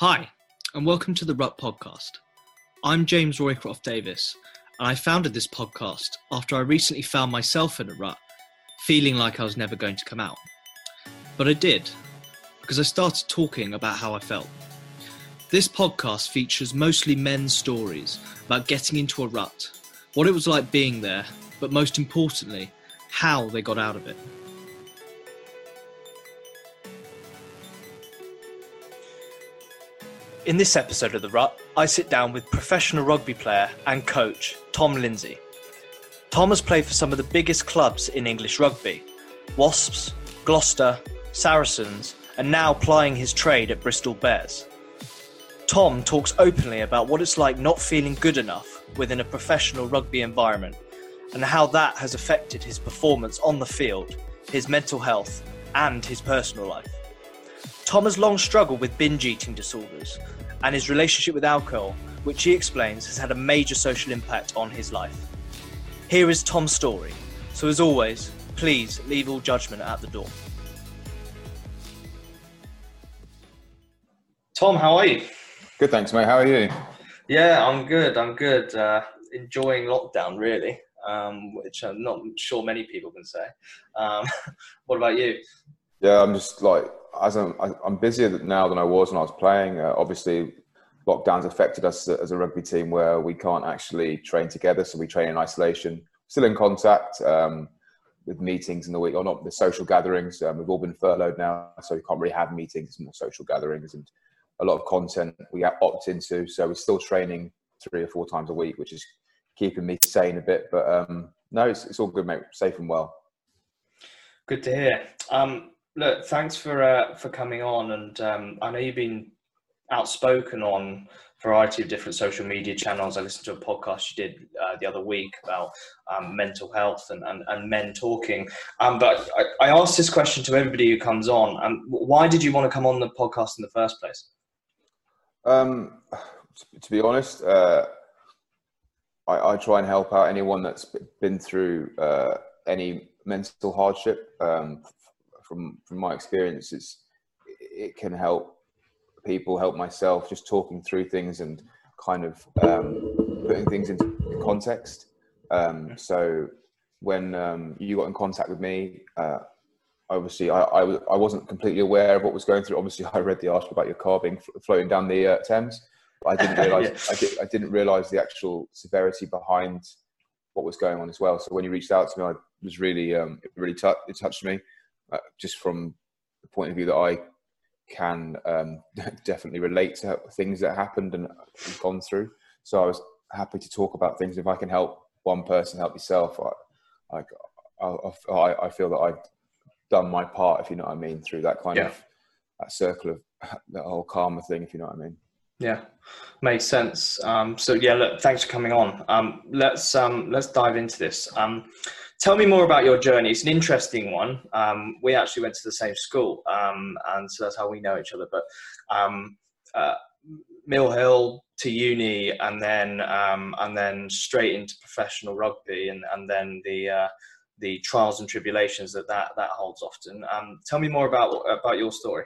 Hi, and welcome to the Rut Podcast. I'm James Roycroft Davis, and I founded this podcast after I recently found myself in a rut, feeling like I was never going to come out. But I did, because I started talking about how I felt. This podcast features mostly men's stories about getting into a rut, what it was like being there, but most importantly, how they got out of it. In this episode of The Rut, I sit down with professional rugby player and coach Tom Lindsay. Tom has played for some of the biggest clubs in English rugby: Wasps, Gloucester, Saracens, and now plying his trade at Bristol Bears. Tom talks openly about what it's like not feeling good enough within a professional rugby environment and how that has affected his performance on the field, his mental health, and his personal life. Tom has long struggled with binge eating disorders, and his relationship with alcohol, which he explains has had a major social impact on his life. Here is Tom's story. So as always, please leave all judgment at the door. Tom, how are you? Good, thanks, mate. How are you? Yeah, I'm good. Enjoying lockdown, really, which I'm not sure many people can say. What about you? Yeah, I'm just like, I'm busier now than I was when I was playing. Obviously, lockdowns affected us as a rugby team where we can't actually train together, so we train in isolation. Still in contact with meetings in the week, or not the social gatherings. We've all been furloughed now, so we can't really have meetings. It's more social gatherings and a lot of content we opt into. So we're still training 3 or 4 times a week, which is keeping me sane a bit. But no, it's all good, mate. Safe and well. Good to hear. Look, thanks for coming on, and I know you've been outspoken on a variety of different social media channels. I listened to a podcast you did the other week about mental health and men talking. But I asked this question to everybody who comes on. Why did you want to come on the podcast in the first place? To be honest, I try and help out anyone that's been through any mental hardship. From my experiences, it can help people, help myself, just talking through things and kind of putting things into context. So when you got in contact with me, obviously I wasn't completely aware of what was going through. Obviously, I read the article about your car being floating down the Thames, but I didn't realise I didn't realise the actual severity behind what was going on as well. So when you reached out to me, I was really it touched me. Just from the point of view that I can definitely relate to things that happened and gone through. So I was happy to talk about things. If I can help one person, help yourself, I feel that I've done my part, if you know what I mean, through that kind of that circle of that whole karma thing, if you know what I mean. Yeah, makes sense. So yeah, look, thanks for coming on. Let's dive into this. Tell me more about your journey. It's an interesting one. We actually went to the same school, and so that's how we know each other. But Mill Hill to uni, and then straight into professional rugby, and then the trials and tribulations that holds often. Tell me more about your story.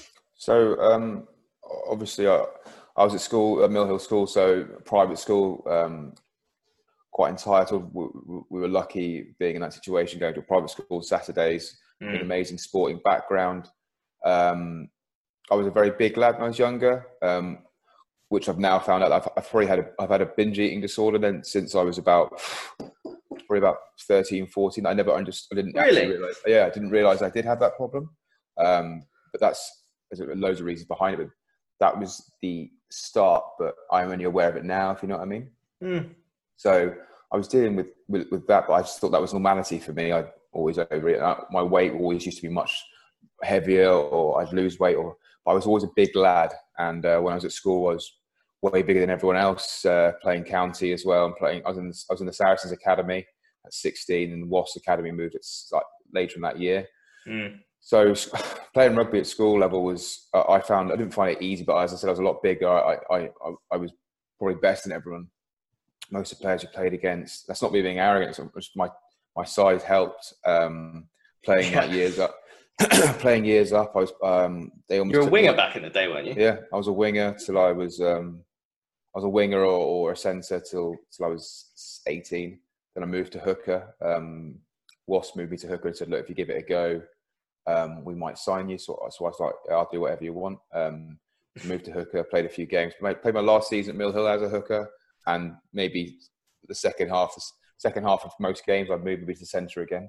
So obviously, I was at school, at Mill Hill School, so private school. Quite entitled. We were lucky being in that situation, going to a private school Saturdays, an amazing sporting background. I was a very big lad when I was younger, which I've now found out I've had a binge eating disorder then since I was probably about 13, 14. I never understood. I didn't actually realize. Yeah, I didn't realize I did have that problem. But there's loads of reasons behind it. But that was the start. But I'm only aware of it now, if you know what I mean. So I was dealing with that, but I just thought that was normality for me. I'd always over it. My weight always used to be much heavier, or I'd lose weight, but I was always a big lad. And when I was at school, I was way bigger than everyone else, playing county as well. I was in the Saracens Academy at 16, and the Wasps Academy moved at later in that year. So playing rugby at school level was, I didn't find it easy, but as I said, I was a lot bigger. I was probably best than everyone. Most of the players you played against, that's not me being arrogant, so my size helped playing like years up. playing years up. I was they almost You were a took me winger on. back in the day, weren't you? Yeah, I was a winger till I was a winger or a centre till I was 18. Then I moved to hooker. Wasp moved me to hooker and said, "Look, if you give it a go, we might sign you." So I was like, "I'll do whatever you want." Moved to hooker, played a few games. Played my last season at Mill Hill as a hooker, and maybe the second half of most games, I'd move me to the centre again.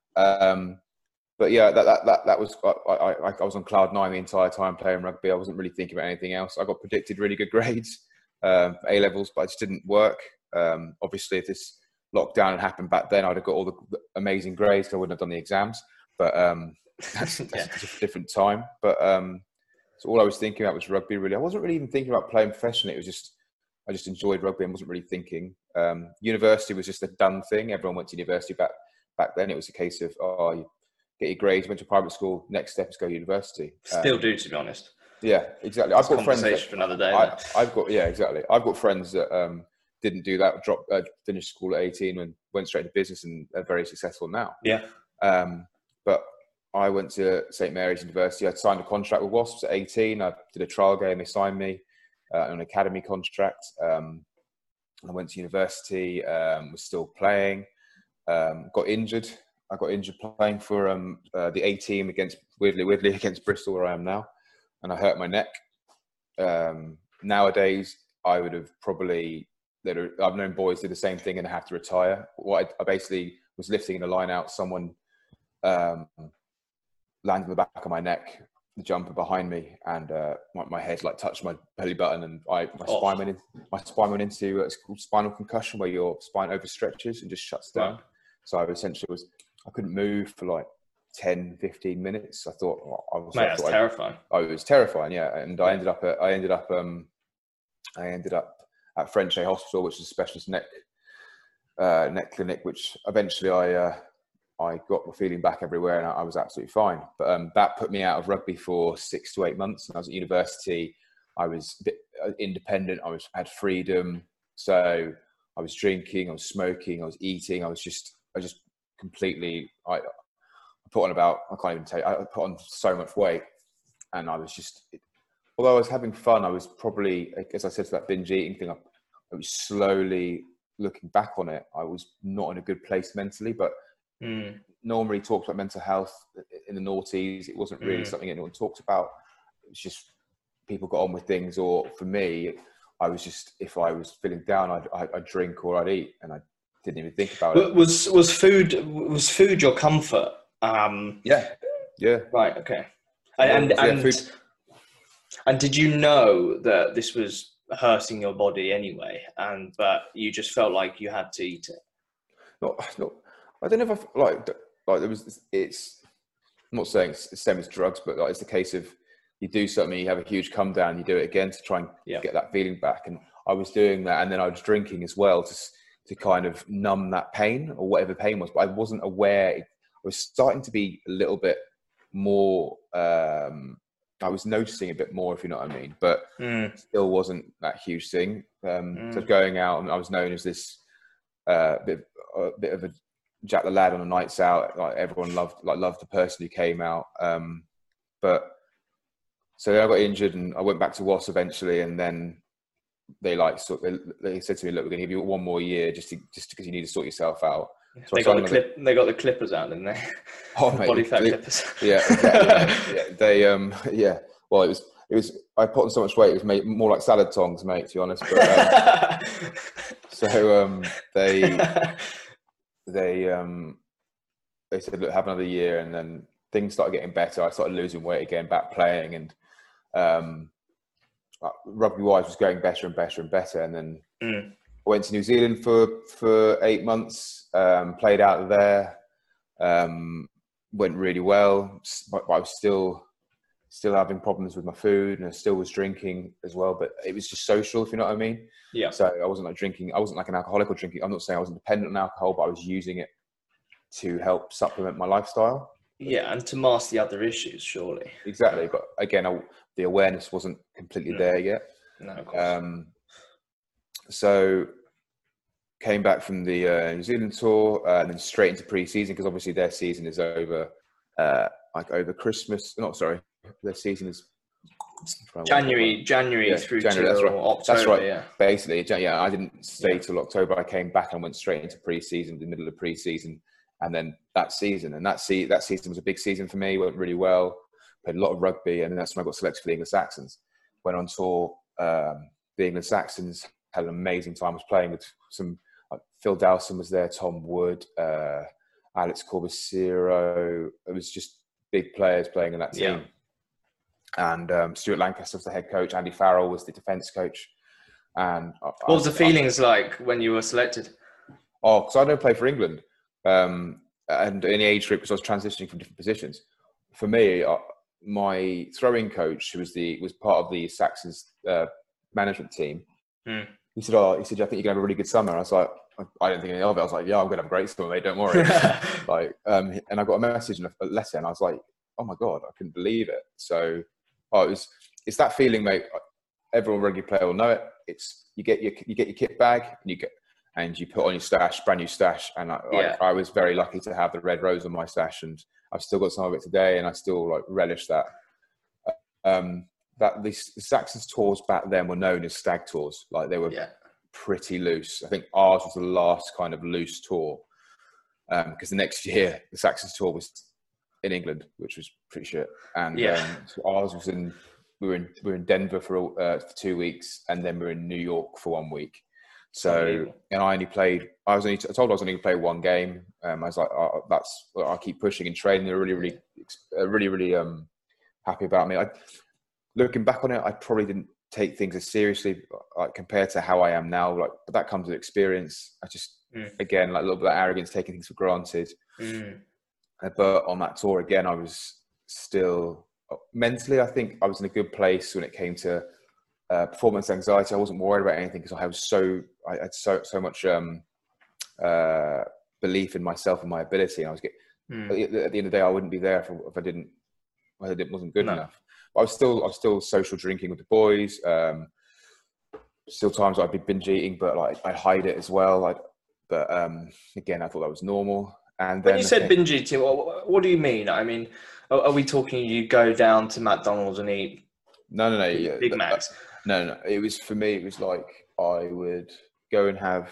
But yeah, that was I was on cloud nine the entire time playing rugby. I wasn't really thinking about anything else. I got predicted really good grades for A levels, but it just didn't work. Obviously, if this lockdown had happened back then, I'd have got all the amazing grades. So I wouldn't have done the exams. But that's just a different time. But so all I was thinking about was rugby. Really, I wasn't really even thinking about playing professionally. It was just I just enjoyed rugby and wasn't really thinking. University was just a done thing. Everyone went to university back then. It was a case of you get your grades, went to private school. Next step is go to university. Still do, to be honest. Yeah, exactly. I've got friends for another day. Exactly. I've got friends that didn't do that. Finished school at 18 and went straight into business and are very successful now. Yeah. But I went to St Mary's University. I'd signed a contract with Wasps at 18. I did a trial game. They signed me on an academy contract. I went to university. Was still playing. Got injured. I got injured playing for the A team against weirdly against Bristol, where I am now, and I hurt my neck. Nowadays, I would have probably. I've known boys do the same thing and have to retire. I basically was lifting in a line out. Someone landed on the back of my neck, the jumper behind me, and my head touched my belly button, and my spine went into it's called spinal concussion, where your spine overstretches and just shuts down. Right. So I couldn't move for 10, 15 minutes. I thought that's terrifying. It was terrifying, yeah. And I ended up at Frenchay Hospital, which is a specialist neck clinic, which eventually I got my feeling back everywhere, and I was absolutely fine. But that put me out of rugby for 6 to 8 months. And I was at university. I was a bit independent. I had freedom. So I was drinking, I was smoking, I was eating. I just completely. I put on so much weight, and I was just. Although I was having fun, I was probably, as I said, to that binge eating thing, I was slowly looking back on it. I was not in a good place mentally, but no one really talked about mental health in the noughties. It wasn't really something anyone talked about. It was just people got on with things, or for me, I was just, if I was feeling down, I'd drink or I'd eat, and I didn't even think about it. Was food your comfort? Yeah. Right. Okay. And did you know that this was hurting your body anyway, but you just felt like you had to eat it? No, I don't know if there was. I'm not saying it's the same as drugs, but it's the case of you do something, you have a huge come down, you do it again to try and get that feeling back. And I was doing that, and then I was drinking as well to kind of numb that pain or whatever pain was. But I wasn't aware. I was starting to be a little bit more. I was noticing a bit more, if you know what I mean, but still wasn't that huge thing. So going out, and I was known as this bit of a Jack the Lad on the nights out. Everyone loved the person who came out. But so then I got injured, and I went back to Wasps eventually, and then they said to me, "Look, we're going to give you one more year just because you need to sort yourself out." So they got the clippers out, didn't they? Oh, mate, body fat clippers. Yeah, exactly. Yeah. Well, it was. I put on so much weight, it was more like salad tongs, mate. To be honest. But, they said, "Look, have another year," and then things started getting better. I started losing weight again, back playing, and rugby-wise was going better and better and better. And then I went to New Zealand for 8 months, played out there, went really well, but I was still having problems with my food, and I still was drinking as well, but it was just social, if you know what I mean. Yeah. So I wasn't drinking. I wasn't like an alcoholic or drinking. I'm not saying I wasn't dependent on alcohol, but I was using it to help supplement my lifestyle. Yeah, and to mask the other issues, surely. Exactly, but again, the awareness wasn't completely there yet. No, of course. So came back from the New Zealand tour, and then straight into pre-season, because obviously their season is over like over Christmas. Not sorry, the season is January through January, to that's right. October. That's right. Yeah. Basically, yeah. I didn't stay till October. I came back and went straight into pre-season, the middle of pre-season, and then that season was a big season for me. Went really well. Played a lot of rugby, and then that's when I got selected for the England Saxons. Went on tour. The England Saxons had an amazing time. I was playing with some Phil Dowson was there, Tom Wood, Alex Corbaciro. It was just big players playing in that team. Yeah. And Stuart Lancaster was the head coach. Andy Farrell was the defence coach. And what was the feelings like when you were selected? Oh, because I don't play for England, and in the age group, because I was transitioning from different positions. For me, my throwing coach, who was part of the Saxons management team, he said, "I think you're gonna have a really good summer." And I was like, "I don't think any of it." I was like, "Yeah, I'm gonna have a great summer, mate. Don't worry." And I got a message and a letter, and I was like, "Oh my god, I couldn't believe it." So, it's that feeling, mate. Everyone rugby player will know it. It's you get your kit bag and you put on your brand new stash. And I was very lucky to have the red rose on my stash, and I've still got some of it today, and I still relish that. That the Saxons tours back then were known as stag tours. Like they were pretty loose. I think ours was the last kind of loose tour, because the next year the Saxons tour was in England, which was pretty shit. And so ours was we were in Denver for 2 weeks, and then we were in New York for 1 week. So, and I told I was only going to play one game. I was like, I'll keep pushing and training. They're really happy about me. Looking back on it, I probably didn't take things as seriously compared to how I am now. But that comes with experience. I just, again, a little bit of arrogance, taking things for granted. But on that tour again, I was still mentally, I think I was in a good place when it came to performance anxiety. I wasn't worried about anything because I had so much belief in myself and my ability. And I was at the end of the day, I wouldn't be there if it wasn't good enough. But I was still social drinking with the boys. Still times I'd be binge eating, but I'd hide it as well. But again, I thought that was normal. And then when you said binge eating, what do you mean? I mean, are we talking you go down to McDonald's and eat? No. Big Macs. No. It was, for me, it was like I would go and I'd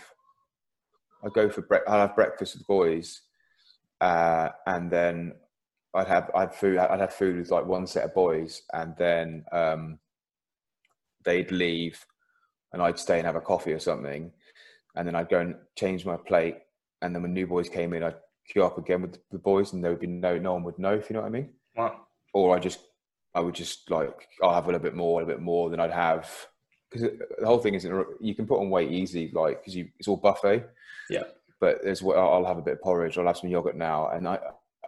have breakfast with the boys, and then I'd have food with one set of boys, and then they'd leave, and I'd stay and have a coffee or something, and then I'd go and change my plate, and then when new boys came in, I'd queue up again with the boys, and there would be no one would know, if you know what I mean. Wow. Or I would just I'll have a little bit more than I'd have, because the whole thing isn't, you can put on weight easy, because it's all buffet. Yeah. But I'll have a bit of porridge, I'll have some yogurt now, and I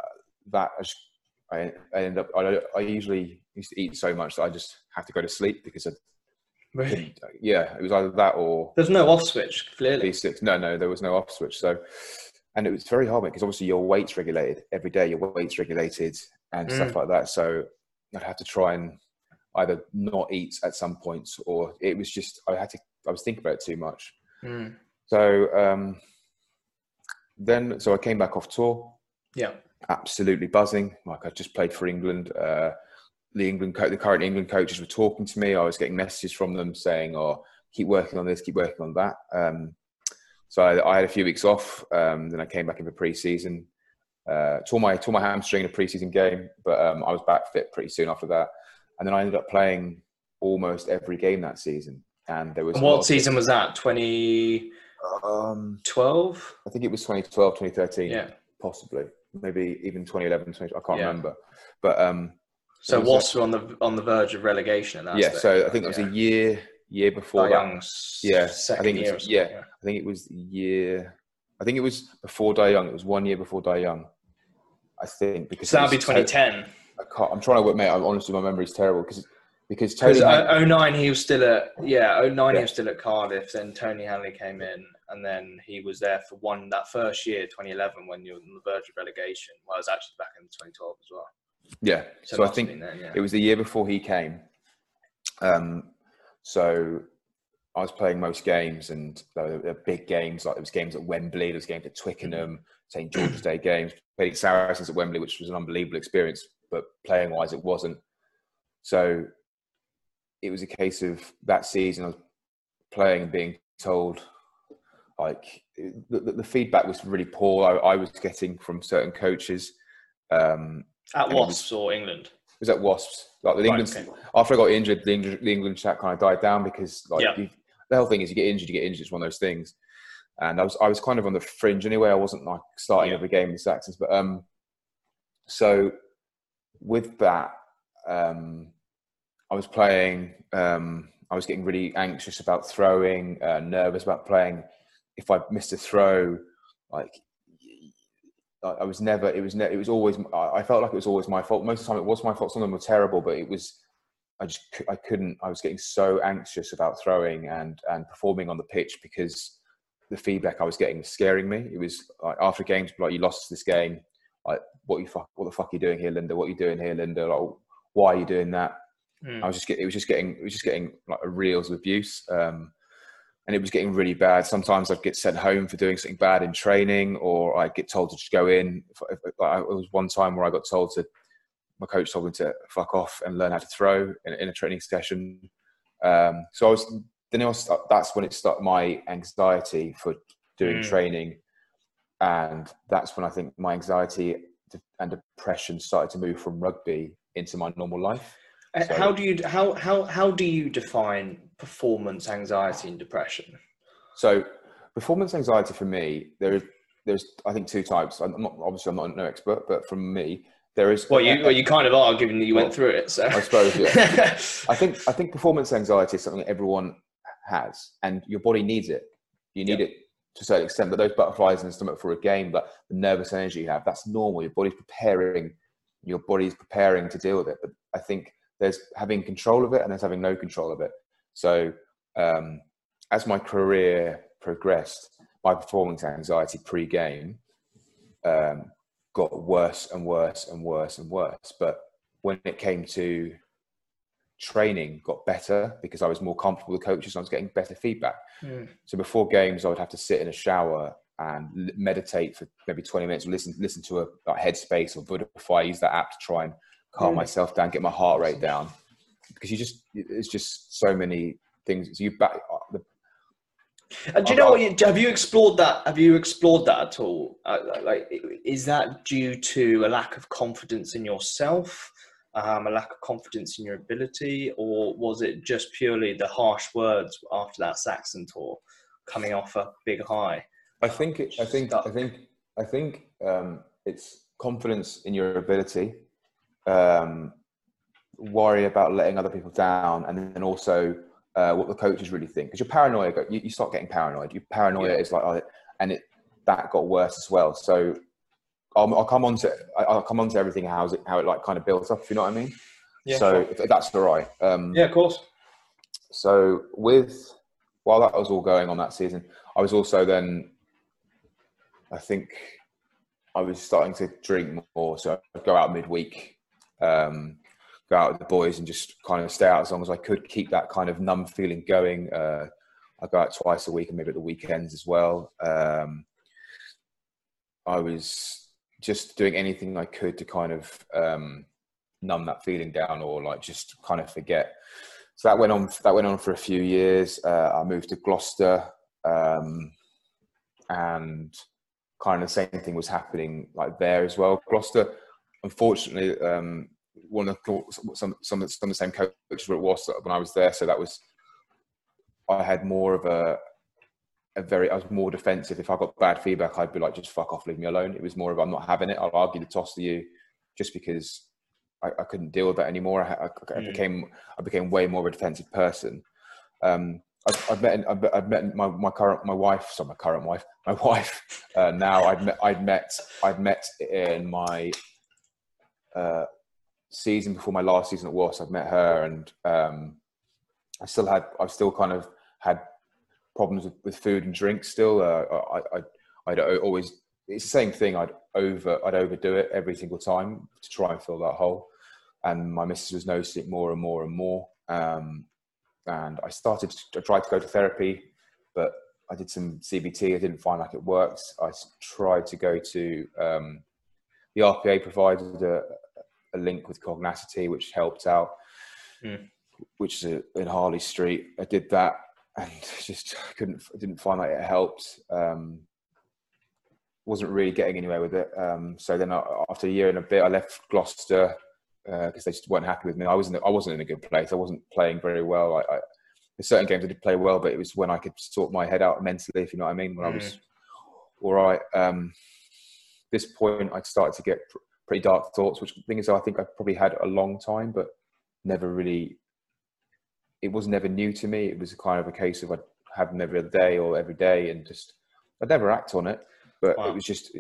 usually used to eat so much that I just have to go to sleep because really? It was either that or there's no off switch, clearly. B6. No, there was no off switch. So, and it was very hard because obviously your weight's regulated every day. Your weight's regulated and stuff like that. So I'd have to try and either not eat at some points, or it was just I was thinking about it too much. So so I came back off tour. Yeah. Absolutely buzzing. I just played for England. The current England coaches were talking to me. I was getting messages from them saying, "Oh, keep working on this, keep working on that." So I had a few weeks off. Then I came back in for pre-season. Tore my hamstring in a pre-season game, but I was back fit pretty soon after that. And then I ended up playing almost every game that season. And there was. And what season was that? 2012? I think it was 2012, 2013. Yeah, possibly, maybe even 2011, 2012. I can't remember. But so Wasps were on the verge of relegation at that. Yeah, so I think that was a year before that. Second year. I think it was the year. I think it was before Die Young. It was 1 year before Die Young, I think. Because so that'd be 2010. I'm trying to work, mate. Honestly, my memory's terrible because Tony. 09 he was still at he was still at Cardiff. Then Tony Hanley came in, and then he was there for that first year, 2011, when you were on the verge of relegation. Well, I was actually back in 2012 as well. Yeah, so I think it was the year before he came. So I was playing most games, and there were big games. There was games at Wembley, there was games at Twickenham, St George's Day games. Playing Saracens at Wembley, which was an unbelievable experience. but playing wise it wasn't. So it was a case of that season I was playing and being told, like, the feedback was really poor. I was getting from certain coaches. At Wasps or England? It was at Wasps. Like the England, okay. After I got injured, the England chat kind of died down because the whole thing is you get injured. It's one of those things. And I was kind of on the fringe anyway. I wasn't like starting every game with the Saxons, but so with that, I was playing. I was getting really anxious about throwing, nervous about playing. If I missed a throw, like I was never. It was always. I felt like it was always my fault. Most of the time, it was my fault. Some of them were terrible, but it was. I couldn't. I was getting so anxious about throwing and performing on the pitch because the feedback I was getting was scaring me. It was like after games, like, you lost this game. Like, what the fuck are you doing here, Linda? What are you doing here, Linda? Like, why are you doing that? It was just getting like a reels of abuse. And it was getting really bad. Sometimes I'd get sent home for doing something bad in training, or I'd get told to just go in. It was one time where I got told my coach told me to fuck off and learn how to throw in a training session. So that's when it started, my anxiety for doing training. And that's when I think my anxiety and depression started to move from rugby into my normal life. So, how do you define performance anxiety and depression? So performance anxiety for me, there's I think two types. I'm not no expert, but from me, there is. Well, you kind of are, given that you went through it. So I suppose, yeah. I think performance anxiety is something that everyone has, and your body needs it. You need it to a certain extent, but those butterflies in the stomach for a game, but the nervous energy you have, that's normal. Your body's preparing to deal with it. But I think there's having control of it and there's having no control of it. So as my career progressed, my performance anxiety pre-game got worse and worse and worse and worse. But when it came to training, got better because I was more comfortable with coaches and I was getting better feedback. So before games, I would have to sit in a shower and meditate for maybe 20 minutes, or listen to a Headspace or Budify. Use that app to try and calm myself down, get my heart rate down, because it's just so many things. So do you know what? Have you explored that? Have you explored that at all? Is that due to a lack of confidence in yourself, a lack of confidence in your ability, or was it just purely the harsh words after that Saxon tour, coming off a big high? I think it's confidence in your ability. Worry about letting other people down, and then also what the coaches really think, because you're paranoid. You start getting paranoid. Your paranoia is like, that got worse as well. So I'll come on to everything, how it like kind of built up, if you know what I mean. Yeah, so sure. If that's all right. Yeah, of course. So while that was all going on that season, I was also then, I think I was starting to drink more. So I'd go out midweek, go out with the boys and just kind of stay out as long as I could, keep that kind of numb feeling going. I go out twice a week and maybe at the weekends as well. I was just doing anything I could to kind of numb that feeling down, or like just kind of forget. So that went on for a few years. I moved to Gloucester, and kind of the same thing was happening like there as well. Gloucester, unfortunately, some of the same coaches were at Worcester when I was there, so I had more of I was more defensive. If I got bad feedback, I'd be like, just fuck off, leave me alone. It was more of, I'm not having it. I'll argue the toss to you, just because I couldn't deal with that anymore. I became way more of a defensive person. I've met my wife. Now I'd met in my season before my last season at Wasps. I'd met her, and I've still kind of had problems with food and drink still. I'd always, it's the same thing. I'd overdo it every single time to try and fill that hole. And my missus was noticing it more and more and more. And I tried to go to therapy, but I did some CBT. I didn't find like it worked. I tried to go to, the RPA provided a link with Cognacity, which helped out, which is in Harley Street. I did that and just didn't find that it helped. Wasn't really getting anywhere with it. So then after a year and a bit, I left Gloucester because they just weren't happy with me. I wasn't in a good place. I wasn't playing very well. There's certain games I did play well, but it was when I could sort my head out mentally, if you know what I mean, when I was all right. This point, I started to get pretty dark thoughts, which the thing is, I think I probably had a long time, but never really, it was never new to me. It was kind of a case of I'd have them every other day or every day, and just, I'd never act on it, but it was just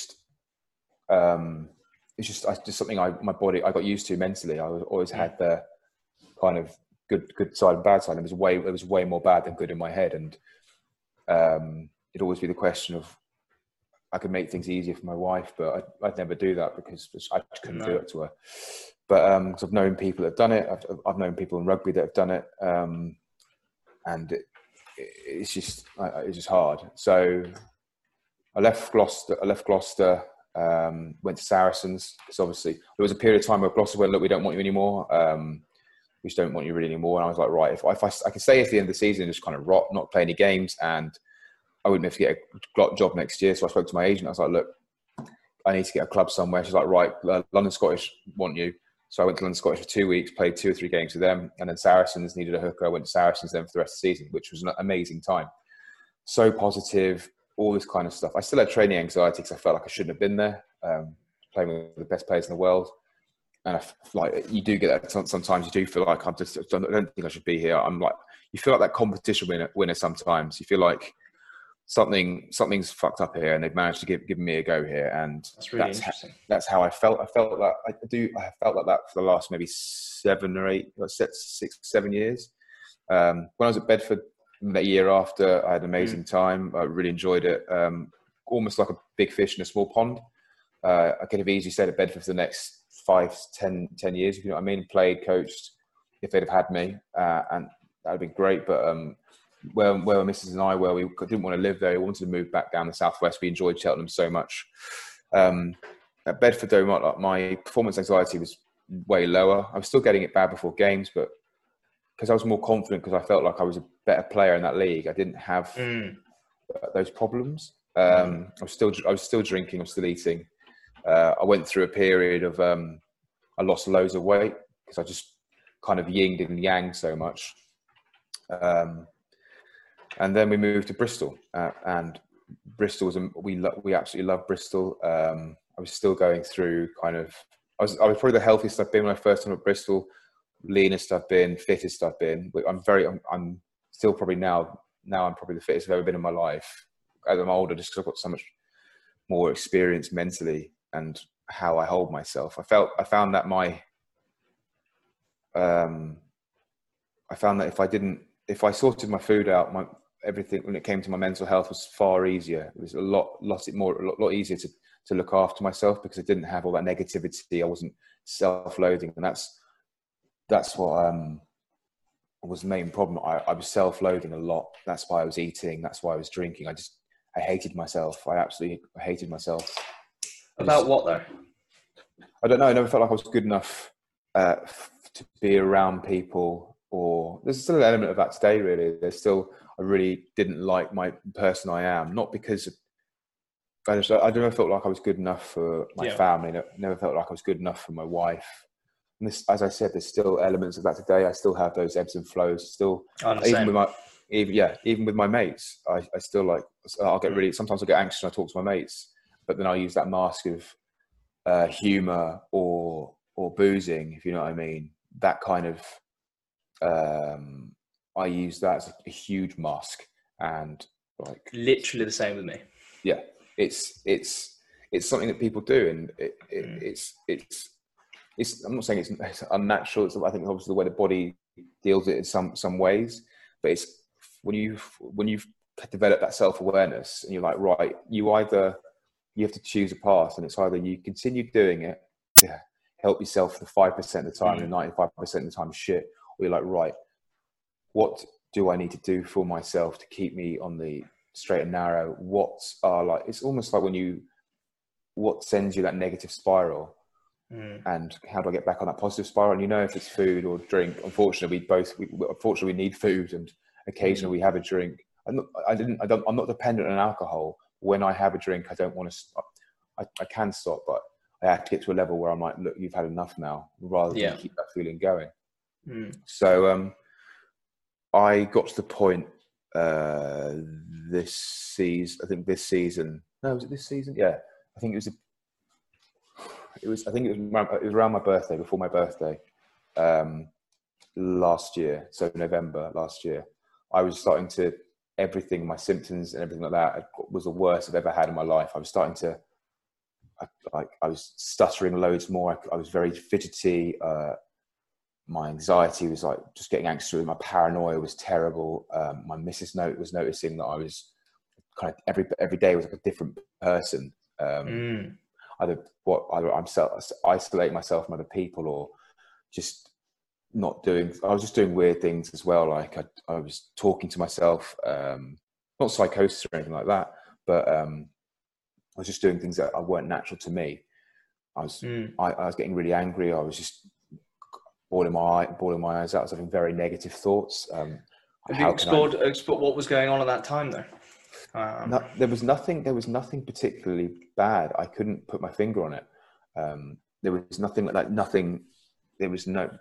something my body, I got used to mentally. I always had the kind of good side and bad side. It was way more bad than good in my head. And it'd always be the question of, I could make things easier for my wife, but I'd never do that because I couldn't do it to her. But cause I've known people that have done it. I've known people in rugby that have done it. And it's just hard. So I left Gloucester, went to Saracens. Because obviously there was a period of time where Gloucester went, look, we don't want you anymore. We just don't want you really anymore. And I was like, right, if I could stay at the end of the season and just kind of rot, not play any games, and I wouldn't have to get a job next year. So I spoke to my agent. I was like, look, I need to get a club somewhere. She's like, right, London Scottish want you. So I went to London Scottish for 2 weeks, played 2 or 3 games with them. And then Saracens needed a hooker. I went to Saracens then for the rest of the season, which was an amazing time. So positive, all this kind of stuff. I still had training anxiety because I felt like I shouldn't have been there, playing with the best players in the world. And you do get that sometimes. You do feel like I don't think I should be here. I'm like, you feel like that competition winner sometimes. You feel like something's fucked up here, and they've managed to give me a go here. And that's really interesting. That's how I felt. I felt like that for the last maybe 7 or 8, 6, 7 years. When I was at Bedford that year after, I had an amazing time. I really enjoyed it. Almost like a big fish in a small pond. I could have easily stayed at Bedford for the next 5, 10 years, if you know what I mean. Played, coached, if they'd have had me, and that would be great. But where Mrs. and I were, we didn't want to live there. We wanted to move back down the southwest. We enjoyed Cheltenham so much. At Bedford, though, my performance anxiety was way lower. I was still getting it bad before games, but because I was more confident, because I felt like I was a better player in that league, I didn't have those problems. I was still drinking. I was still eating. I went through a period of I lost loads of weight because I just kind of yinged and yang so much. And then we moved to Bristol, and Bristol was we absolutely loved Bristol. I was still going through I was probably the healthiest I've been when I first came to Bristol, leanest I've been, fittest I've been. I'm still probably now I'm probably the fittest I've ever been in my life. As I'm older, just because I've got so much more experience mentally and how I hold myself. I found that if I sorted my food out, everything when it came to my mental health was far easier. It was a lot easier to look after myself because I didn't have all that negativity. I wasn't self-loathing, and that's what was the main problem. I was self-loathing a lot. That's why I was eating. That's why I was drinking. I hated myself. I absolutely hated myself. About what though? I don't know. I never felt like I was good enough to be around people. Or there's still an element of that today. Really, I really didn't like my person I am. Not because I never felt like I was good enough for my family. Never felt like I was good enough for my wife. And this, as I said, there's still elements of that today. I still have those ebbs and flows. Still, even with my mates, I still sometimes I'll get anxious when I talk to my mates, but then I'll use that mask of humour or boozing, if you know what I mean. That kind of I use that as a huge mask, and literally the same with me. Yeah, it's something that people do, and it's I'm not saying it's unnatural. I think obviously the way the body deals with it in some ways, but it's when you've developed that self-awareness and you're like, right, you have to choose a path, and it's either you continue doing it to help yourself for 5% of the time and 95% of the time shit, or you're like, right, what do I need to do for myself to keep me on the straight and narrow? It's almost like what sends you that negative spiral. and how do I get back on that positive spiral? And if it's food or drink, unfortunately, we need food, and occasionally we have a drink. I'm not dependent on alcohol. When I have a drink, I don't want to stop. I can stop, but I have to get to a level where I'm like, look, you've had enough now, rather than keep that feeling going. So I got to the point this season. No, was it this season? Yeah, I think it was around my birthday, before my birthday, last year. So November last year, I was starting to, my symptoms and everything like that was the worst I've ever had in my life. I was starting to, I was stuttering loads more. I was very fidgety. My anxiety was like just getting anxious. My paranoia was terrible. My missus was noticing that I was kind of every day was like a different person. Either I'm isolating myself from other people, or just not doing. I was just doing weird things as well. Like I was talking to myself, not psychosis or anything like that, but I was just doing things that weren't natural to me. I was getting really angry. I was just bawling my eyes out. I was having very negative thoughts. Have you explored what was going on at that time, though? No, there was nothing particularly bad. I couldn't put my finger on it. There was nothing like nothing. There was no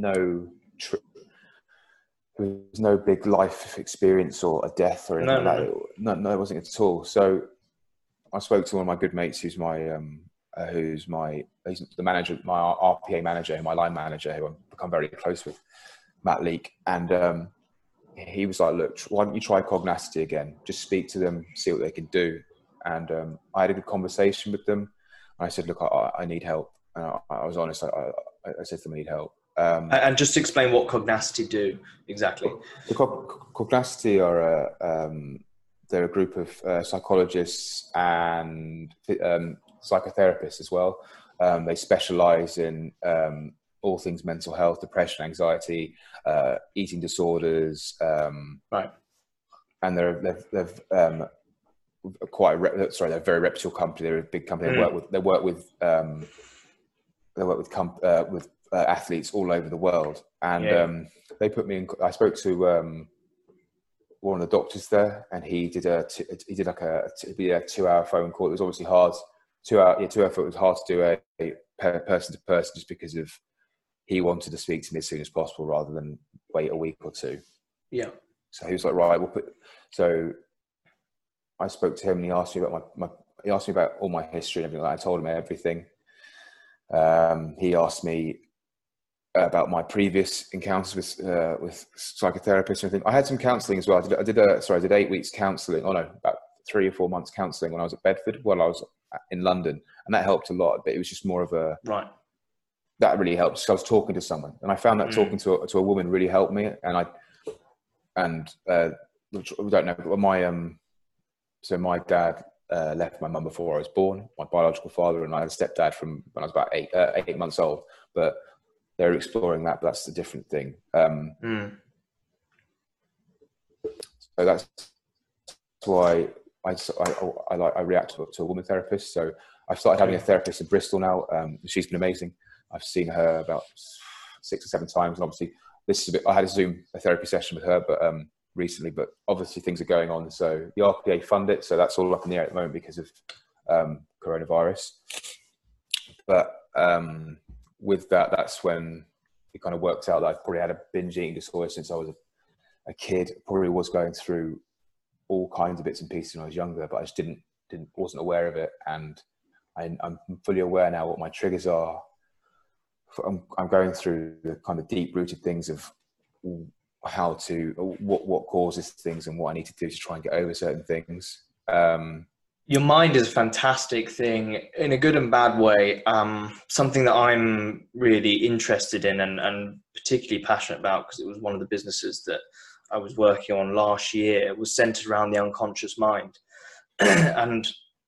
big life experience or a death or anything like that. No, it wasn't at all. So I spoke to one of my good mates, who's the manager, my RPA manager, my line manager, who I've become very close with, Matt Leake, and he was like, look, why don't you try Cognacity again? Just speak to them, see what they can do. And I had a good conversation with them. I said, look, I need help. And I was honest. I said to them, I need help. And just explain what Cognacity do exactly. So Cognacity are they're a group of psychologists and psychotherapists as well. They specialize in all things mental health, depression, anxiety, eating disorders. Right. And they're they're a very reputable company. They're a big company. They work with athletes all over the world. And they put me in. I spoke to one of the doctors there, and he did a 2-hour phone call. It was obviously hard. 2-hour phone. It was hard to do a person to person, just because of he wanted to speak to me as soon as possible rather than wait a week or two. Yeah. So he was like, right, so I spoke to him, and he asked me about all my history and everything like that. I told him everything. He asked me about my previous encounters with psychotherapists and everything. I had some counselling as well. I did 8 weeks counselling. About 3 or 4 months counselling when I was at Bedford, while I was in London, and that helped a lot. But it was just more of a that really helped. So I was talking to someone, and I found that talking to a woman really helped me. And we don't know, but my dad left my mum before I was born. My biological father, and I had a stepdad from when I was about 8 months old. But they're exploring that, but that's a different thing. So that's why I react to a woman therapist. So I've started having a therapist in Bristol now. She's been amazing. I've seen her about 6 or 7 times, and obviously I had a therapy session with her, but recently. But obviously things are going on, so the RPA fund it, so that's all up in the air at the moment because of coronavirus. But with that's when it kind of worked out that I probably had a binge eating disorder since I was a kid. Probably was going through all kinds of bits and pieces when I was younger, but I just wasn't aware of it. And I'm fully aware now what my triggers are. I'm going through the kind of deep rooted things of what causes things and what I need to do to try and get over certain things. Your mind is a fantastic thing in a good and bad way. Something that I'm really interested in and particularly passionate about, because it was one of the businesses that I was working on last year, was centered around the unconscious mind. And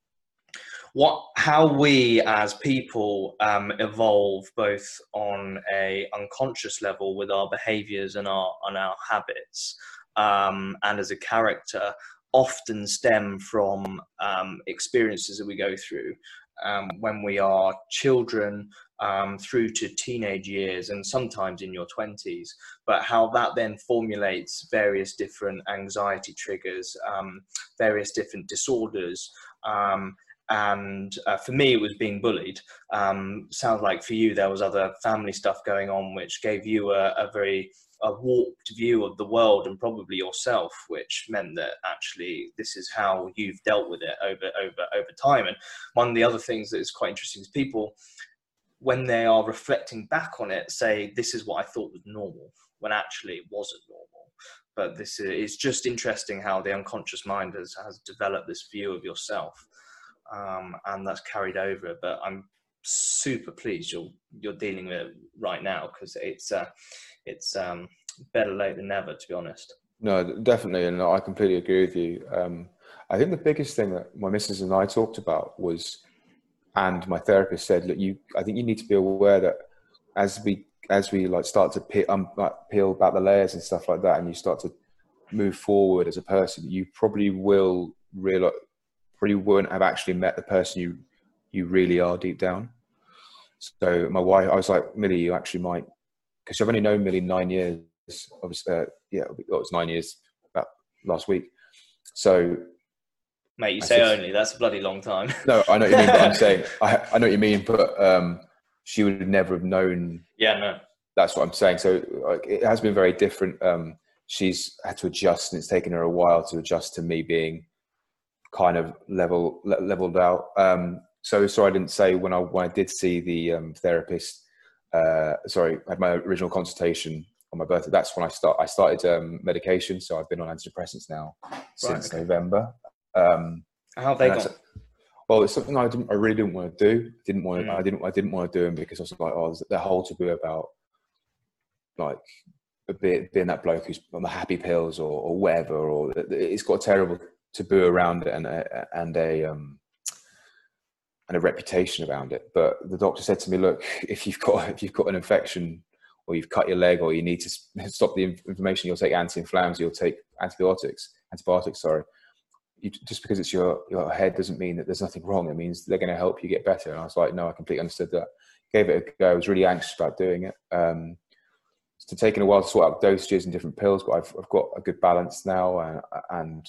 how we as people evolve both on a unconscious level with our behaviors and our habits, and as a character, often stem from experiences that we go through when we are children, through to teenage years and sometimes in your 20s, but how that then formulates various different anxiety triggers, various different disorders. And for me, it was being bullied. Sounds like for you, there was other family stuff going on, which gave you a very warped view of the world and probably yourself, which meant that actually this is how you've dealt with it over time. And one of the other things that is quite interesting is people, when they are reflecting back on it, say, this is what I thought was normal, when actually it wasn't normal. But this is just interesting how the unconscious mind has developed this view of yourself, and that's carried over. But I'm super pleased you're dealing with it right now, because it's better late than never, to be honest. No, definitely, and I completely agree with you. I think the biggest thing that my missus and I talked about was, and my therapist said, look, I think you need to be aware that as we like start to peel back the layers and stuff like that, and you start to move forward as a person, you probably will realize, probably won't have actually met the person you really are deep down. So my wife, I was like, Millie, you actually might, because I've only known Millie 9 years. Obviously, it was 9 years about last week. So, mate, you say only, that's a bloody long time. No, I know what you mean, but I'm saying, I know what you mean, but she would never have known. Yeah, no. That's what I'm saying. So like, it has been very different. She's had to adjust, and it's taken her a while to adjust to me being kind of leveled out. So I didn't say when I did see the therapist, I had my original consultation on my birthday. That's when I started medication. So I've been on antidepressants now since November. How have they gone? Well, it's something I really didn't want to do. I didn't want to do them because I was like, there's that whole taboo about like being that bloke who's on the happy pills or whatever, or it's got a terrible taboo around it and a reputation around it. But the doctor said to me, look, if you've got an infection, or you've cut your leg, or you need to stop the inflammation, you'll take anti-inflammatories, you'll take antibiotics. Just because it's your head doesn't mean that there's nothing wrong. It means they're going to help you get better. And I was like, no, I completely understood that. Gave it a go. I was really anxious about doing it. It's taken a while to sort out dosages and different pills, but I've got a good balance now. And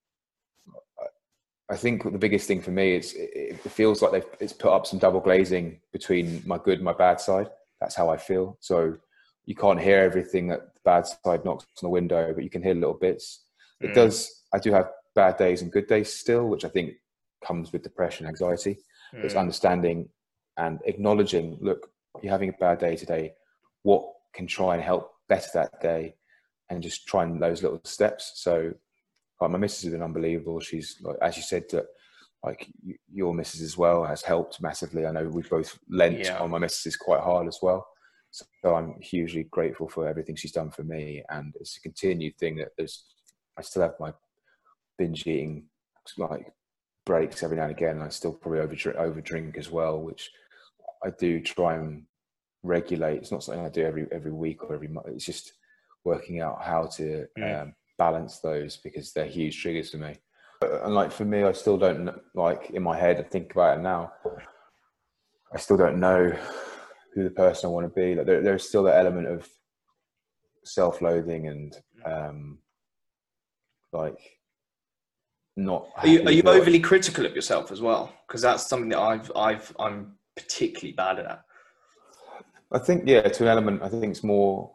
I think the biggest thing for me is it feels like it's put up some double glazing between my good and my bad side. That's how I feel. So you can't hear everything that the bad side knocks on the window, but you can hear little bits. It does. I do have bad days and good days still, which I think comes with depression, anxiety. It's understanding and acknowledging, look, you're having a bad day today. What can try and help better that day, and just trying those little steps. So my missus has been unbelievable. She's, like, as you said, that like your missus as well has helped massively. I know we both lent on my missus quite hard as well. So I'm hugely grateful for everything she's done for me. And it's a continued thing that I still have my binge eating like breaks every now and again. I still probably over drink as well, which I do try and regulate. It's not something I do every week or every month. It's just working out how to balance those, because they're huge triggers for me. And like for me, I still don't, like in my head, I think about it now, I still don't know who the person I want to be. Like there's still that element of self-loathing and like not. Are you overly critical of yourself as well? Because that's something that I'm particularly bad at. I think, yeah, to an element. I think it's more.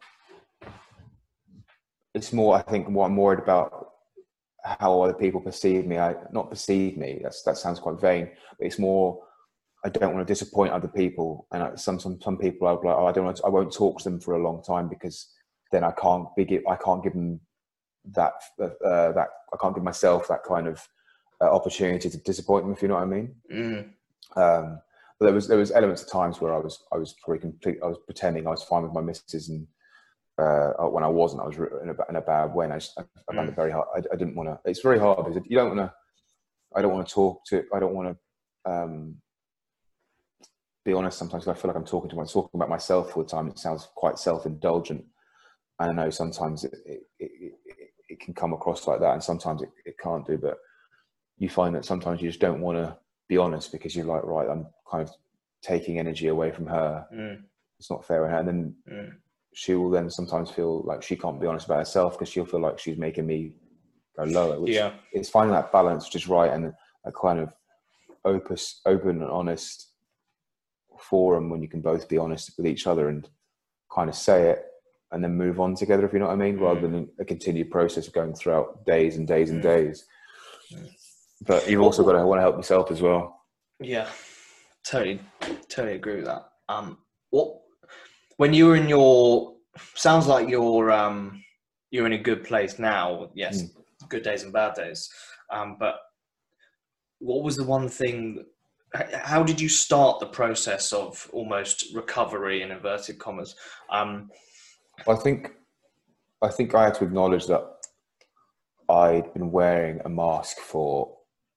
I think what I'm worried about, how other people perceive me. Not perceive me. That sounds quite vain. But it's more, I don't want to disappoint other people. And some people are like, I won't talk to them for a long time, because then I can't give them that I can't give myself that kind of opportunity to disappoint them, if you know what I mean. But there was elements of times where I was pretending I was fine with my missus, and when I wasn't, I was in a bad way. And I found it very hard. I didn't want to. It's very hard because you don't want to. I don't want to talk to. I don't want to be honest. Sometimes I feel like I'm talking about myself all the time. It sounds quite self-indulgent. I know sometimes it can come across like that, and sometimes it can't do. But you find that sometimes you just don't want to be honest, because you're like, right, I'm kind of taking energy away from her. It's not fair on her. And then she will then sometimes feel like she can't be honest about herself because she'll feel like she's making me go lower, which is finding that balance, which is right. And a kind of open and honest forum when you can both be honest with each other and kind of say it and then move on together, if you know what I mean, rather than a continued process of going throughout days and days and days. But you've also got to want to help yourself as well. Yeah, totally agree with that. When you were in your, sounds like you're in a good place now. Yes, good days and bad days. But what was the one thing? How did you start the process of almost recovery in inverted commas? I think I had to acknowledge that I'd been wearing a mask for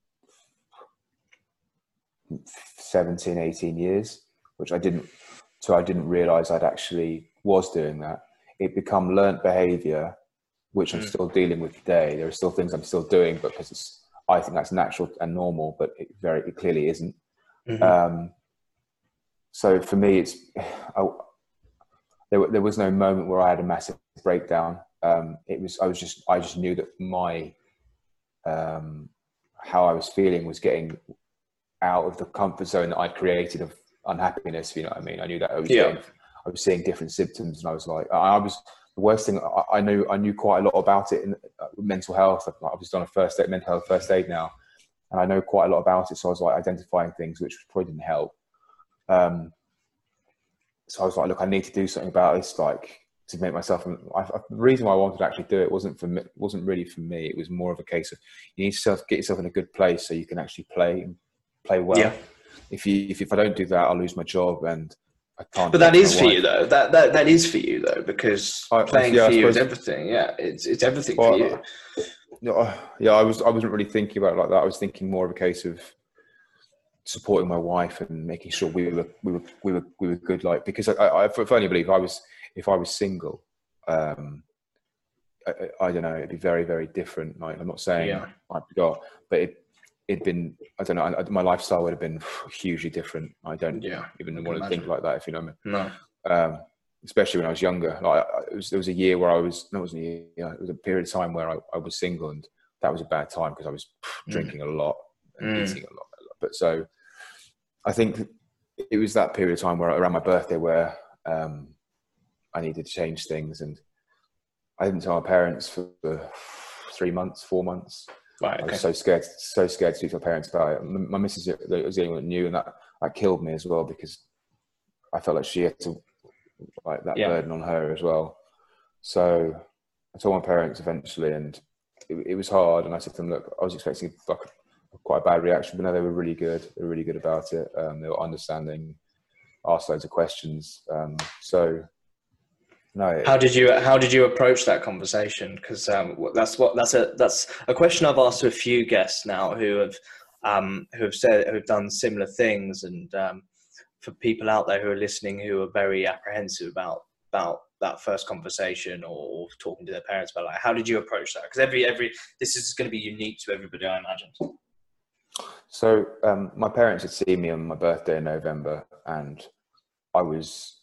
17, 18 years, which I didn't realize I'd actually was doing that. It become learnt behavior, which I'm still dealing with today. There are still things I'm still doing, but because I think that's natural and normal, but it clearly isn't. So for me, there was no moment where I had a massive breakdown. I just knew that my how I was feeling was getting out of the comfort zone that I'd created of unhappiness. If you know what I mean? I knew that I was seeing different symptoms, and I was like, the worst thing. I knew quite a lot about it in mental health. I've obviously done mental health first aid now, and I know quite a lot about it. So I was like identifying things which probably didn't help. So I was like, look, I need to do something about this, like to make myself. The reason why I wanted to actually do it wasn't really for me. It was more of a case of you need to get yourself in a good place so you can actually play well. Yeah. If I don't do that, I'll lose my job and I can't. But that is for you though. That is for you though, because playing for you is everything. Yeah, it's everything for you. Yeah, I wasn't really thinking about it like that. I was thinking more of a case of supporting my wife and making sure we were good. Like, because I firmly believe if I was single, I don't know, it'd be very, very different. Like, I'm not saying I'd got, but it'd been, I don't know, my lifestyle would have been hugely different. I don't even want to think like that, if you know what I mean. No. Especially when I was younger. Like, there was a year where it was a period of time where I was single, and that was a bad time because I was drinking a lot and eating a lot. But so I think it was that period of time where around my birthday where I needed to change things, and I didn't tell my parents for 3 months, 4 months. Right, okay. I was so scared to speak to my parents about it. My missus was the only one that knew, and that killed me as well, because I felt like she had to, like, that burden on her as well. So I told my parents eventually, and it was hard. And I said to them, look, I was expecting quite a bad reaction, but no, they were really good. They were really good about it. They were understanding, asked loads of questions. So no. How did you approach that conversation? Because that's a question I've asked to a few guests now who have done similar things, and for people out there who are listening who are very apprehensive about that first conversation or talking to their parents about, like, how did you approach that? Because this is going to be unique to everybody, I imagine. So my parents had seen me on my birthday in November, and I was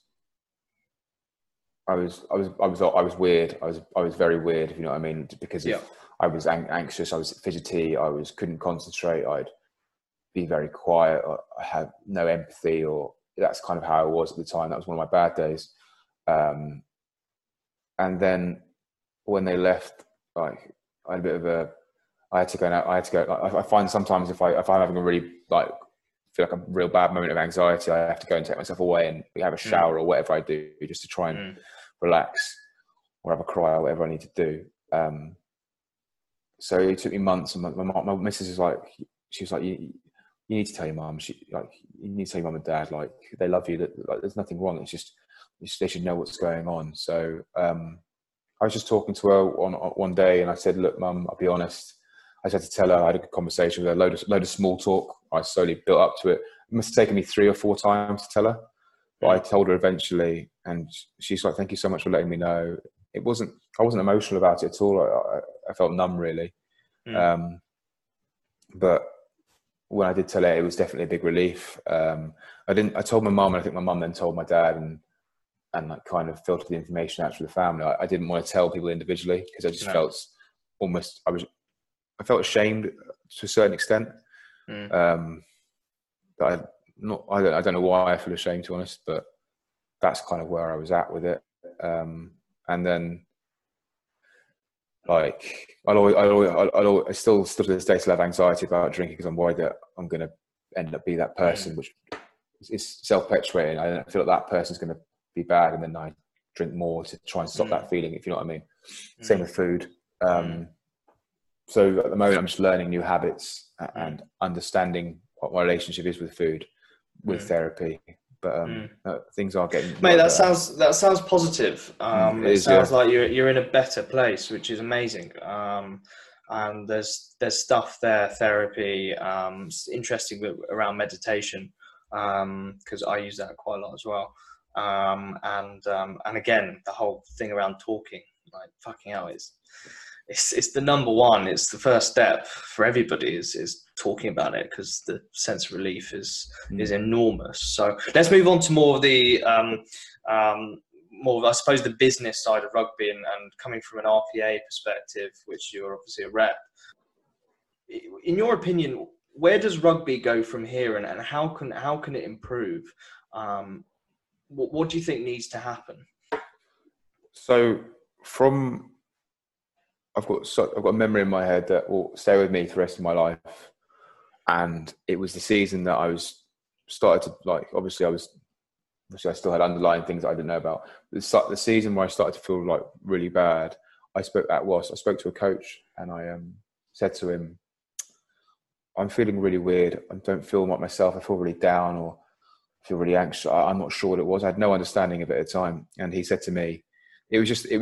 weird. I was very weird, if you know what I mean, because I was anxious, I was fidgety, couldn't concentrate, I'd be very quiet, I had no empathy, or that's kind of how I was at the time. That was one of my bad days. And then when they left, like, I had a bit of I had to go. Like, I find sometimes if I'm having a really, like, feel like a real bad moment of anxiety, I have to go and take myself away and have a shower or whatever I do, just to try and relax, or have a cry, or whatever I need to do. So it took me months, and my missus is like, she was like, you need to tell your mum. You need to tell your mum and dad, like, they love you. That, like, there's nothing wrong. It's just they should know what's going on. So I was just talking to her one day, and I said, look, Mum, I'll be honest. I just had to tell her. I had a good conversation with her, load of small talk. I slowly built up to it. It must have taken me 3 or 4 times to tell her, but I told her eventually, and she's like, "Thank you so much for letting me know." I wasn't emotional about it at all. I felt numb, really. But when I did tell it, it was definitely a big relief. I told my mum, and I think my mum then told my dad, and like kind of filtered the information out to the family. I didn't want to tell people individually because I just felt almost, I felt ashamed to a certain extent. But I don't know why I feel ashamed, to be honest, but that's kind of where I was at with it. And then, like, I still to this day still have anxiety about drinking because I'm worried that I'm going to end up be that person, which is self-perpetuating. I feel like that person's going to be bad, and then I drink more to try and stop that feeling, if you know what I mean. Same with food. So at the moment, I'm just learning new habits and understanding what my relationship is with food, with therapy. But things are getting. Mate, that sounds positive. It sounds like you're in a better place, which is amazing. And there's stuff there, therapy. It's interesting around meditation, because I use that quite a lot as well. And again, the whole thing around talking, like fucking hell, it's the number one. It's the first step for everybody is talking about it, because the sense of relief is enormous. So let's move on to more of the more of, I suppose, the business side of rugby, and coming from an RPA perspective, which you're obviously a rep. In your opinion, where does rugby go from here, and how can it improve? What do you think needs to happen? So I've got a memory in my head that will stay with me for the rest of my life, and it was the season that I started to, like, obviously I still had underlying things that I didn't know about. The season where I started to feel like really bad, I spoke to a coach, and I said to him, I'm feeling really weird. I don't feel like myself. I feel really down, or I feel really anxious. I'm not sure what it was. I had no understanding of it at the time. And he said to me, it was just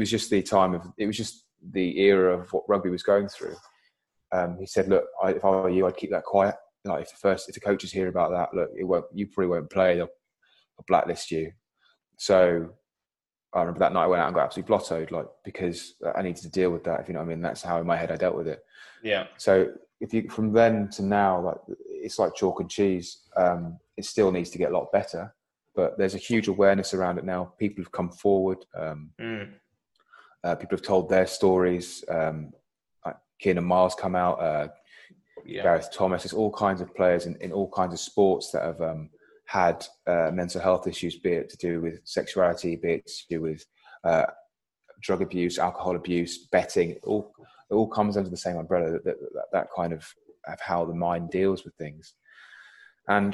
the era of what rugby was going through. He said, look, if I were you, I'd keep that quiet. Like, if the coaches hear about that, look, you probably won't play. They'll blacklist you. So I remember that night I went out and got absolutely blottoed, like, because I needed to deal with that, if you know what I mean. That's how in my head I dealt with it. Yeah. So from then to now, like, it's like chalk and cheese. It still needs to get a lot better, but there's a huge awareness around it now. People have come forward. People have told their stories. Like Kieran Miles come out. Gareth Thomas. There's all kinds of players in all kinds of sports that have had mental health issues, be it to do with sexuality, be it to do with drug abuse, alcohol abuse, betting. It all comes under the same umbrella. That kind of how the mind deals with things. And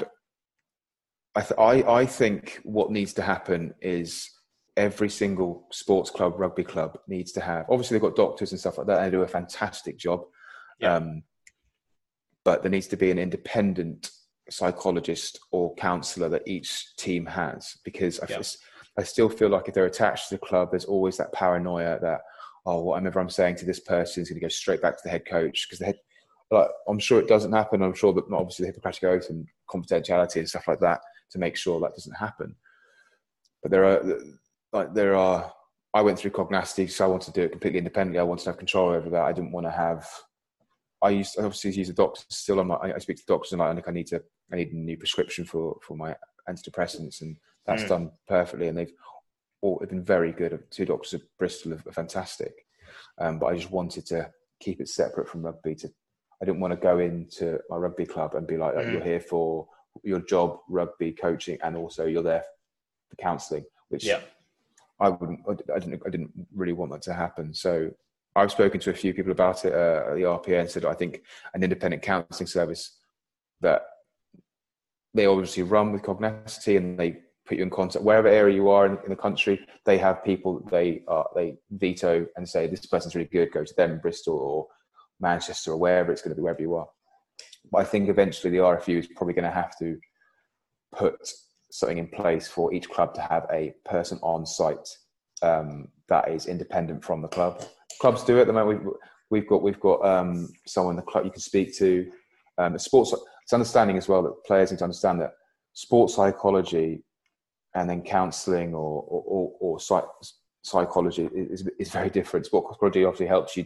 I think what needs to happen is every single sports club, rugby club, needs to have. Obviously, they've got doctors and stuff like that, and they do a fantastic job. Yeah. But there needs to be an independent psychologist or counsellor that each team has, because I still feel like if they're attached to the club, there's always that paranoia that, whatever I'm saying to this person is going to go straight back to the head coach, because I'm sure it doesn't happen. I'm sure that obviously the Hippocratic Oath and confidentiality and stuff like that to make sure that doesn't happen. But there are. I went through Cognacity, so I wanted to do it completely independently. I wanted to have control over that. I didn't want to have. I obviously use a doctor still. I speak to doctors, and I need a new prescription for my antidepressants, and that's done perfectly. And they've been very good. 2 doctors at Bristol are fantastic. But I just wanted to keep it separate from rugby. I didn't want to go into my rugby club and be like, you're here for your job, rugby coaching, and also you're there for counselling, which I didn't really want that to happen. So I've spoken to a few people about it at the RPA, and said I think an independent counselling service that they obviously run with Cognacity, and they put you in contact wherever area you are in the country. They have people they veto and say this person's really good, go to them in Bristol or Manchester or wherever it's going to be, wherever you are. But I think eventually the RFU is probably going to have to put something in place for each club to have a person on site that is independent from the club. Clubs do it at the moment. We've got someone in the club you can speak to. It's understanding as well that players need to understand that sports psychology and then counselling or psychology is very different. Sports psychology obviously helps you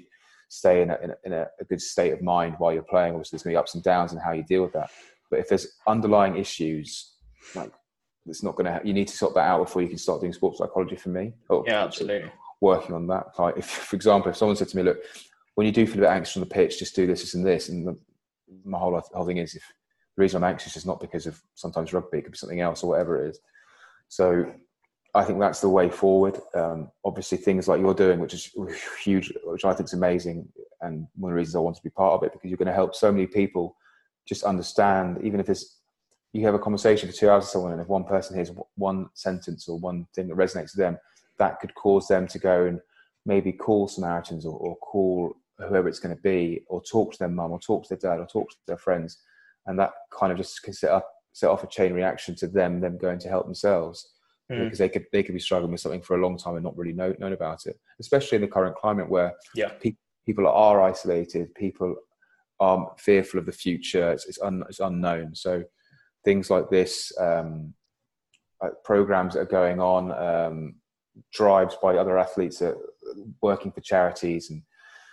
stay in a good state of mind while you're playing. Obviously, there's going to be ups and downs and how you deal with that. But if there's underlying issues, like it's not going to. You need to sort that out before you can start doing sports psychology. For me, yeah, absolutely. Working on that. Like, if, for example, if someone said to me, "Look, when you do feel a bit anxious on the pitch, just do this and this," and my whole thing is, if the reason I'm anxious is not because of sometimes rugby, it could be something else or whatever it is. So I think that's the way forward. Obviously, things like you're doing, which is huge, which I think is amazing, and one of the reasons I want to be part of it, because you're going to help so many people just understand. Even if you have a conversation for 2 hours with someone, and if one person hears one sentence or one thing that resonates with them, that could cause them to go and maybe call Samaritans or call whoever it's going to be, or talk to their mum, or talk to their dad, or talk to their friends, and that kind of just can set off a chain reaction to them going to help themselves. Because they could be struggling with something for a long time and not really known about it, especially in the current climate where people are isolated, people are fearful of the future, it's unknown. So things like this, like programs that are going on, drives by other athletes that are working for charities, and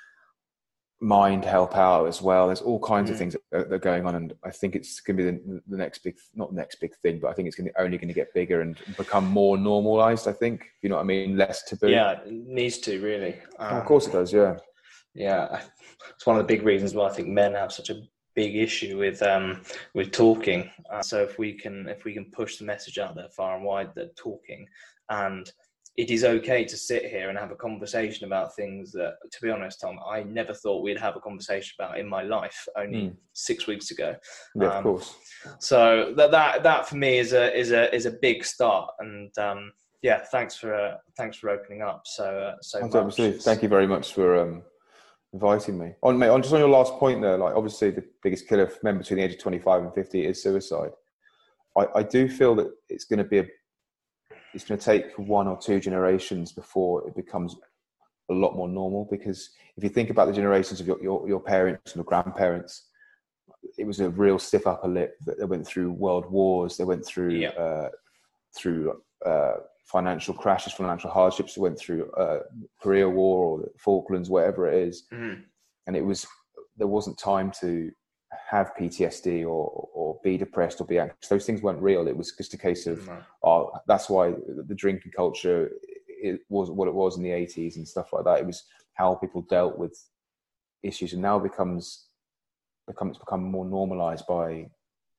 Mind help out as well. There's all kinds of things that are going on, and I think it's going to be the next big, not the next big thing, but I think it's only going to get bigger and become more normalised. I think, you know what I mean, less taboo. Yeah, it needs to really. Of course it does. Yeah. Yeah, it's one of the big reasons why I think men have such a big issue with talking. So if we can push the message out there far and wide that talking, and it is okay to sit here and have a conversation about things that, to be honest, Tom, I never thought we'd have a conversation about in my life only 6 weeks ago. Yeah, of course. So that for me is a big start, and yeah, thanks for opening up so much. Thank you very much for inviting me. On just on your last point there, like obviously the biggest killer for men between the age of 25 and 50 is suicide. I do feel that it's going to take 1 or 2 generations before it becomes a lot more normal. Because if you think about the generations of your parents and your grandparents, it was a real stiff upper lip. That they went through world wars, they went through financial crashes, financial hardships, they went through Korea War or the Falklands, whatever it is, and there wasn't time to have PTSD or be depressed or be anxious. Those things weren't real. It was just a case of, that's why the drinking culture, it was what it was in the 80s and stuff like that. It was how people dealt with issues, and now it's become more normalized by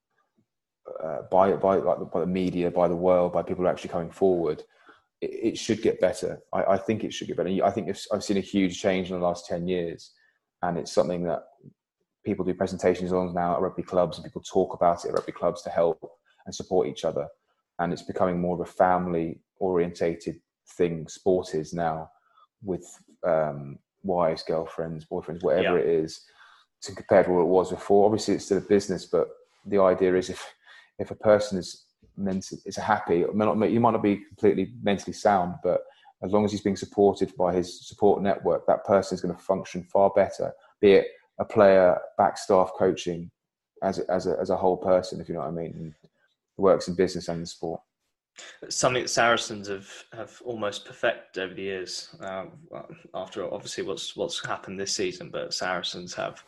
the media, by the world, by people who are actually coming forward. It should get better. I think it should get better. I think I've seen a huge change in the last 10 years, and it's something that people do presentations on now at rugby clubs, and people talk about it at rugby clubs to help and support each other. And it's becoming more of a family orientated thing. Sport is now, with wives, girlfriends, boyfriends, whatever it is, to compare to what it was before. Obviously it's still a business, but the idea is if a person is happy, you might not be completely mentally sound, but as long as he's being supported by his support network, that person is going to function far better, be it a player, back staff, coaching, as a whole person, if you know what I mean, and works in business and in sport. Something that Saracens have almost perfected over the years, after obviously what's happened this season, but Saracens have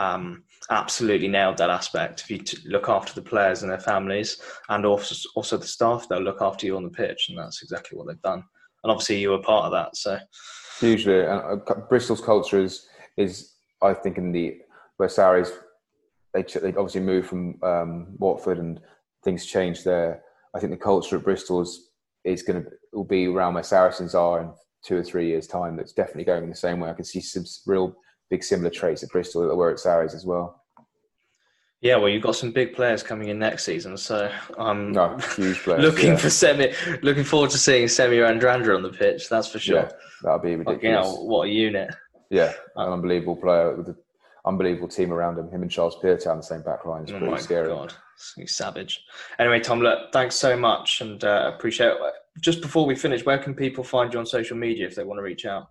absolutely nailed that aspect. If you look after the players and their families, and also the staff, they'll look after you on the pitch, and that's exactly what they've done. And obviously you were part of that. So hugely, and Bristol's culture is I think where Sarries, they obviously moved from Watford and things changed there. I think the culture at Bristol will be around where Saracens are in 2 or 3 years' time. That's definitely going in the same way. I can see some real big similar traits at Bristol that were at Sarries as well. Yeah, well, you've got some big players coming in next season, so I'm huge players. Looking forward to seeing Semi Radradra on the pitch. That's for sure. Yeah, that'll be ridiculous. What a unit! Yeah, an unbelievable player with an unbelievable team around him. Him and Charles Peartown on the same back line. It's pretty scary. God, he's savage. Anyway, Tom, look, thanks so much, and appreciate it. Just before we finish, where can people find you on social media if they want to reach out?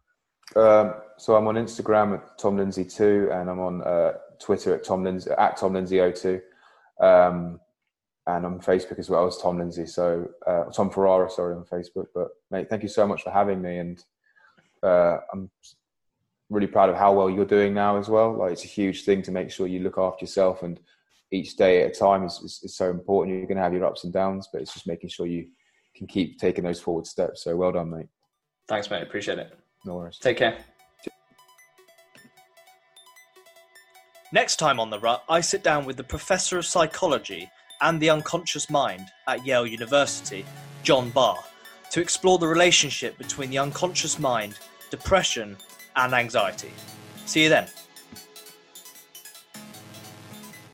So I'm on Instagram at Tom Lindsay 2, and I'm on Twitter at Tom Lindsay 02, and on Facebook as well as Tom Lindsay. So Tom Ferrara, sorry, on Facebook. But mate, thank you so much for having me, and I'm really proud of how well you're doing now as well. Like, it's a huge thing to make sure you look after yourself, and each day at a time is so important. You're going to have your ups and downs, but it's just making sure you can keep taking those forward steps. So well done, mate. Thanks, mate. Appreciate it. No worries. Take care. Next time on The Rut, I sit down with the Professor of Psychology and the Unconscious Mind at Yale University, John Barr, to explore the relationship between the unconscious mind, depression, and anxiety. See you then.